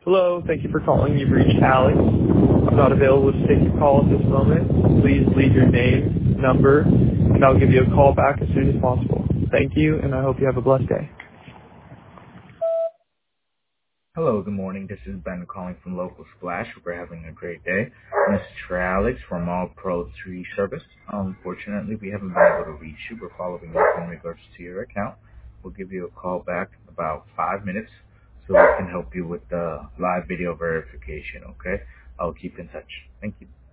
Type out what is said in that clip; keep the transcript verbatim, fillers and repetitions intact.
Hello, thank you for calling. You've reached Alex. I'm not available to take your call at this moment. Please leave your name, number, and I'll give you a call back as soon as possible. Thank you, and I hope you have a blessed day. Hello, good morning. This is Ben calling from Local Splash. Hope you're having a great day. This is for Alex from All Pro three Service. Unfortunately, we haven't been able to reach you. We're following up in regards to your account. We'll give you a call back in about five minutes so we can help you with the live video verification, okay? I'll keep in touch. Thank you.